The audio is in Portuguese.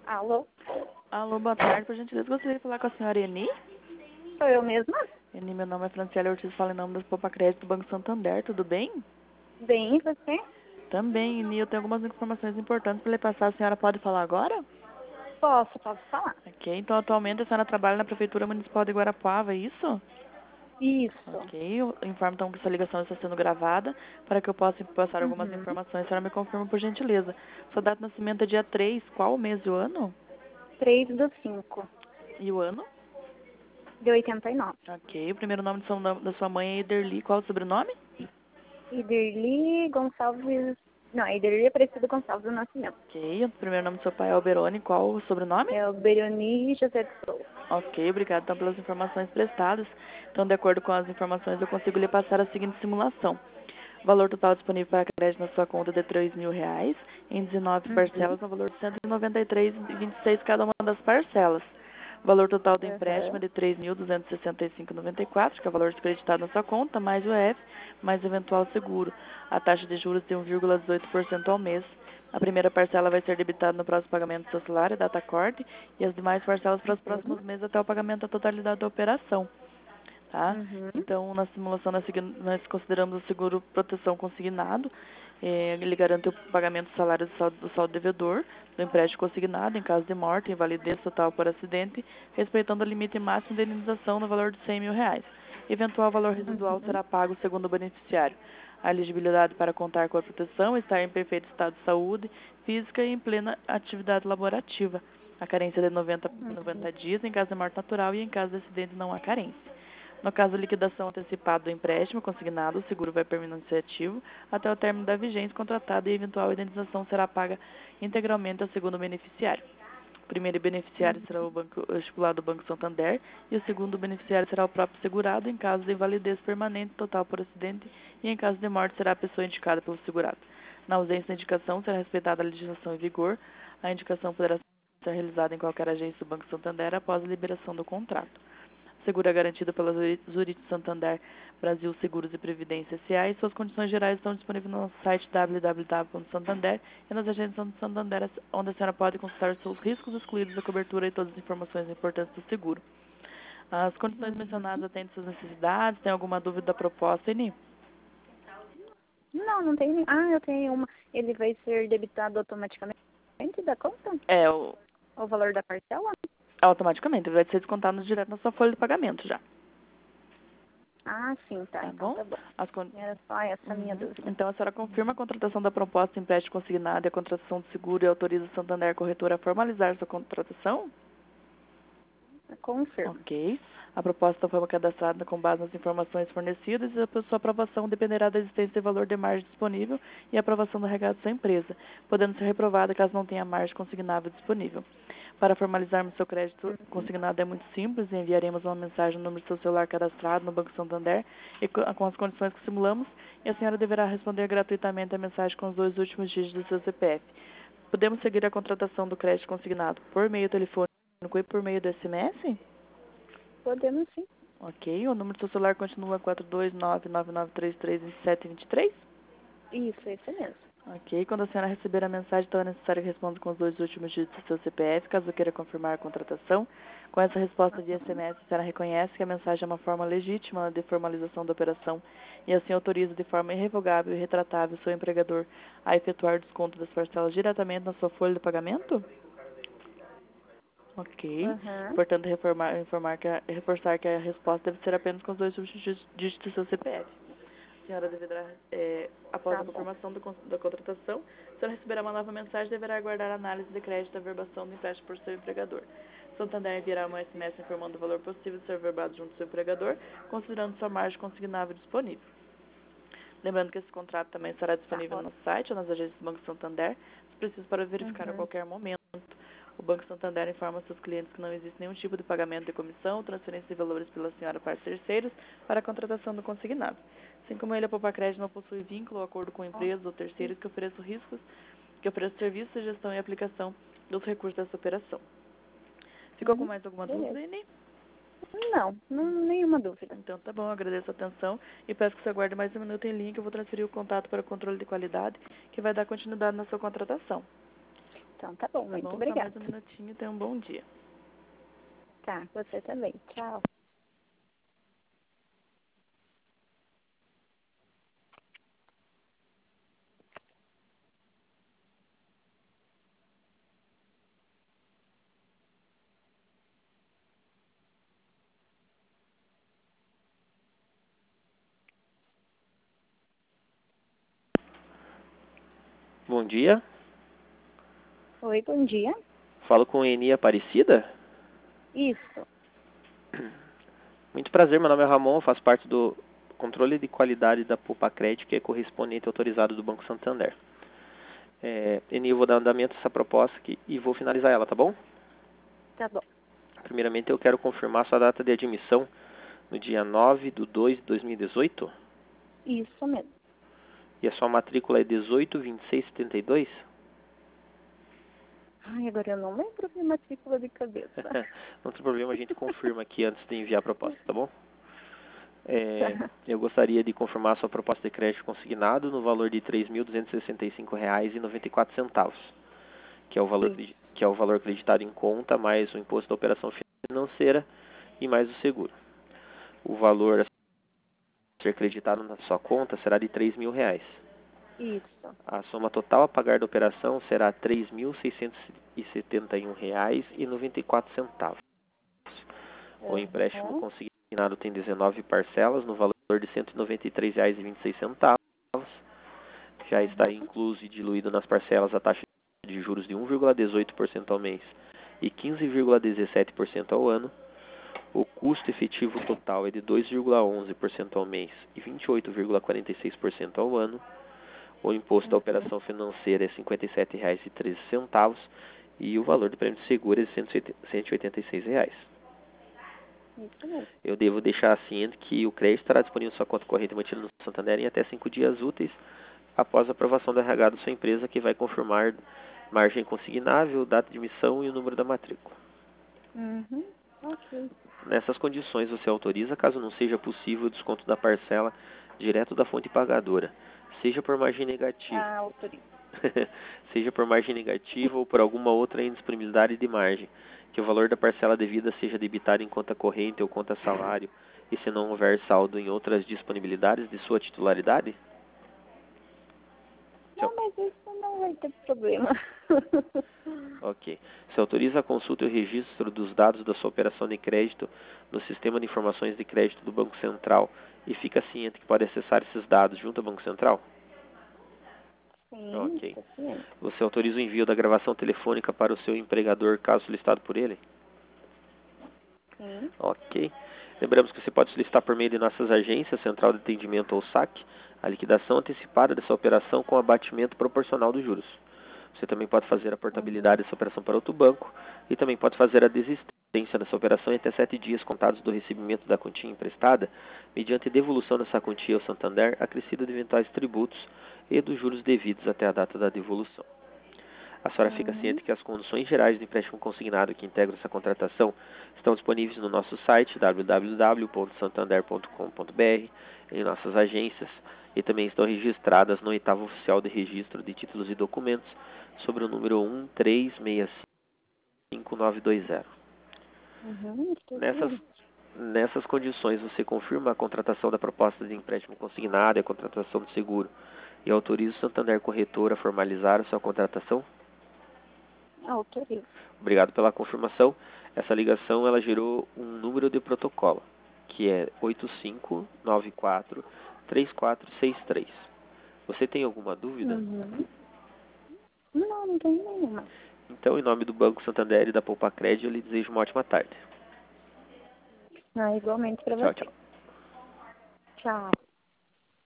Alô? Alô, boa tarde. Por gentileza, gostaria de falar com a senhora Eni. Sou eu mesma? Eni, meu nome é Franciele Ortiz, falo em nome do Poupa Crédito do Banco Santander. Tudo bem? Bem, e você? Também, Eni, eu tenho algumas informações importantes para lhe passar. A senhora pode falar agora? Posso falar? Ok, então atualmente a senhora trabalha na Prefeitura Municipal de Guarapuava, é isso? Isso. Ok, eu informo então que essa ligação está sendo gravada para que eu possa passar algumas Uhum. informações. A senhora me confirma por gentileza. Sua data de nascimento é dia 3. Qual o mês e o ano? 3/5 E o ano? de 89. Ok, o primeiro nome da sua mãe é Ederli. Qual o sobrenome? Iderli Gonçalves... Não, Iderli Aparecido Gonçalves do Nascimento. Ok, o primeiro nome do seu pai é Alberoni. Qual o sobrenome? É o Beroni José de Souza. Ok, obrigado então pelas informações prestadas. Então, de acordo com as informações, eu consigo lhe passar a seguinte simulação. O valor total disponível para crédito na sua conta é de R$ 3.000, em 19 Uhum. parcelas, no valor de R$ 193,26 cada uma das parcelas. O valor total do empréstimo é Uhum. de R$ 3.265,94, que é o valor descreditado na sua conta, mais o EF, mais eventual seguro. A taxa de juros de 1,18% ao mês. A primeira parcela vai ser debitada no próximo pagamento do seu salário, data corte, e as demais parcelas para os próximos Uhum. meses até o pagamento da totalidade da operação. Tá? Uhum. Então, na simulação, nós consideramos o seguro proteção consignado. Ele garante o pagamento do salário do saldo devedor, do empréstimo consignado, em caso de morte, invalidez total por acidente, respeitando o limite máximo de indenização no valor de R$ 100.000. Eventual valor residual Uhum. será pago segundo o beneficiário. A elegibilidade para contar com a proteção está em perfeito estado de saúde física e em plena atividade laborativa. A carência de 90 dias em caso de morte natural e em caso de acidente não há carência. No caso de liquidação antecipada do empréstimo consignado, o seguro vai permanecer ativo até o término da vigência contratada e a eventual indenização será paga integralmente ao segundo beneficiário. O primeiro beneficiário será o estipulado do Banco Santander e o segundo beneficiário será o próprio segurado em caso de invalidez permanente total por acidente e em caso de morte será a pessoa indicada pelo segurado. Na ausência da indicação, será respeitada a legislação em vigor. A indicação poderá ser realizada em qualquer agência do Banco Santander após a liberação do contrato. Seguro é garantido pela Zurich Santander Brasil Seguros e Previdência S.A. e suas condições gerais estão disponíveis no nosso site www.santander e nas agências do Santander, onde a senhora pode consultar os seus riscos excluídos da cobertura e todas as informações importantes do seguro. As condições mencionadas Uhum. atendem suas necessidades? Tem alguma dúvida da proposta, Eni? Não tem... Ah, eu tenho uma. Ele vai ser debitado automaticamente da conta? É, O valor da parcela? automaticamente, vai ser descontado direto na sua folha de pagamento já, Ah, sim, tá. tá Então bom? tá bom. As con... Era só essa a minha Uhum. dúvida. Então, a senhora confirma a contratação da proposta de empréstimo consignado e a contratação do seguro e autoriza o Santander Corretora a formalizar sua contratação? Confirmo. Ok. A proposta foi cadastrada com base nas informações fornecidas e a sua aprovação dependerá da existência de valor de margem disponível e a aprovação do regado da sua empresa, podendo ser reprovada caso não tenha margem consignável disponível. Para formalizarmos seu crédito Uhum. consignado é muito simples, enviaremos uma mensagem no número do seu celular cadastrado no Banco Santander e com as condições que simulamos, e a senhora deverá responder gratuitamente a mensagem com os 2 últimos dígitos do seu CPF. Podemos seguir a contratação do crédito consignado por meio telefônico e por meio do SMS? Podemos sim. Ok, o número do seu celular continua 42999332723? Isso, esse mesmo. Ok, quando a senhora receber a mensagem, então é necessário que responda com os 2 últimos dígitos do seu CPF, caso queira confirmar a contratação. Com essa resposta via Uhum. SMS, a senhora reconhece que a mensagem é uma forma legítima de formalização da operação e assim autoriza de forma irrevogável e retratável o seu empregador a efetuar o desconto das parcelas diretamente na sua folha de pagamento? Ok. Uhum. Portanto, reforçar que a resposta deve ser apenas com os 2 últimos dígitos do seu CPF. A senhora deverá, após Tá a bom. confirmação da contratação, a senhora receberá uma nova mensagem e deverá aguardar a análise de crédito da verbação do empréstimo por seu empregador. Santander enviará uma SMS informando o valor possível de ser verbado junto ao seu empregador, considerando sua margem consignável disponível. Lembrando que esse contrato também estará Tá, disponível ó. no nosso site ou nas agências do Banco Santander, se preciso para verificar a Uhum. qualquer momento. O Banco Santander informa seus clientes que não existe nenhum tipo de pagamento de comissão ou transferência de valores pela senhora para terceiros para a contratação do consignado. Assim como ele, a Poupa Crédito não possui vínculo ou acordo com empresas ou terceiros que ofereçam serviços de gestão e aplicação dos recursos dessa operação. Ficou com Uhum. mais alguma Beleza. dúvida, Eni? Não, nenhuma dúvida. Então tá bom, agradeço a atenção e peço que você aguarde mais um minuto em linha que eu vou transferir o contato para o controle de qualidade que vai dar continuidade na sua contratação. Então, tá bom. Tá Muito bom? Só obrigada. mais um minutinho. Tenha um bom dia. Tá, você também. Tchau. Bom dia. Oi, bom dia. Falo com Eni Aparecida. Isso. Muito prazer, meu nome é Ramon, faço parte do controle de qualidade da Poupa Crédito, que é correspondente autorizado do Banco Santander. Eni, eu vou dar andamento a essa proposta aqui e vou finalizar ela, tá bom? Tá bom. Primeiramente, eu quero confirmar sua data de admissão no dia 9/2/2018 Isso mesmo. e a sua matrícula é 182672. Ai, agora eu não lembro minha matrícula de cabeça. Não tem problema, a gente confirma aqui antes de enviar a proposta, tá bom? Tá. Eu gostaria de confirmar a sua proposta de crédito consignado no valor de R$ 3.265,94, que é o valor acreditado em conta, mais o imposto da operação financeira e mais o seguro. O valor a ser acreditado na sua conta será de R$ 3.000. Isso. A soma total a pagar da operação será R$ 3.671,94. O empréstimo Uhum. consignado tem 19 parcelas no valor de R$ 193,26. Já está incluso e diluído nas parcelas a taxa de juros de 1,18% ao mês e 15,17% ao ano. O custo efetivo total é de 2,11% ao mês e 28,46% ao ano. O imposto da operação financeira é R$ 57,13 e o valor do prêmio de seguro é de R$ 186. Isso mesmo. Eu devo deixar ciente que o crédito estará disponível em sua conta corrente mantida no Santander em até 5 dias úteis após a aprovação do RH da sua empresa, que vai confirmar margem consignável, data de emissão e o número da matrícula. Uhum. Ok. Nessas condições, você autoriza, caso não seja possível, o desconto da parcela direto da fonte pagadora, seja por margem negativa, Autorizo. seja por margem negativa ou por alguma outra indisponibilidade de margem, que o valor da parcela devida seja debitado em conta corrente ou conta salário, e se não houver saldo em outras disponibilidades de sua titularidade? Não, mas isso não vai ter problema. Ok. Você autoriza a consulta e o registro dos dados da sua operação de crédito no Sistema de Informações de Crédito do Banco Central e fica ciente que pode acessar esses dados junto ao Banco Central? Sim, Ok. tô ciente. Você autoriza o envio da gravação telefônica para o seu empregador, caso solicitado por ele? Sim. Ok. Lembramos que você pode solicitar por meio de nossas agências, Central de Atendimento ou SAC, a liquidação antecipada dessa operação com abatimento proporcional dos juros. Você também pode fazer a portabilidade dessa operação para outro banco e também pode fazer a desistência dessa operação em até 7 dias contados do recebimento da quantia emprestada, mediante devolução dessa quantia ao Santander, acrescida de eventuais tributos e dos juros devidos até a data da devolução. A senhora fica ciente que as condições gerais do empréstimo consignado que integram essa contratação estão disponíveis no nosso site www.santander.com.br, em nossas agências, e também estão registradas no oitavo oficial de registro de títulos e documentos sobre o número 1365920. Estou Nessas, ciente. nessas condições, você confirma a contratação da proposta de empréstimo consignado e a contratação do seguro e autoriza o Santander Corretor a formalizar a sua contratação? Autorizo. Obrigado pela confirmação. Essa ligação ela gerou um número de protocolo, que é 8594-3463. Você tem alguma dúvida? Não, não tem nenhuma. Então, em nome do Banco Santander e da Poupa Crédito, eu lhe desejo uma ótima tarde. Ah, igualmente para Tchau, você. tchau. Tchau.